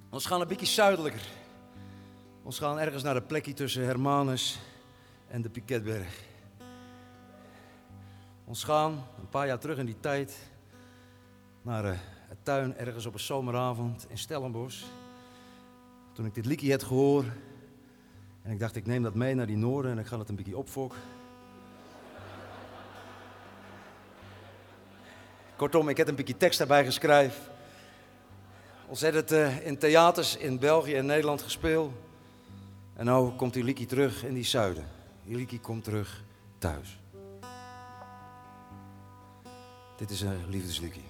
Ons gaan een beetje zuidelijker. Ons gaan ergens naar een plekje tussen Hermanus en de Piketberg. Ons gaan een paar jaar terug in die tijd naar een tuin ergens op een zomeravond in Stellenbosch. Toen ik dit liedje had gehoord en ik dacht ik neem dat mee naar die noorden en ik ga het een beetje opfokken. Kortom, ik heb een beetje tekst daarbij geschreven. Ons had het in theaters in België en Nederland gespeeld. En nu komt die liedje terug in die zuiden. Die liedje komt terug thuis. Dit is een liefdesliedje.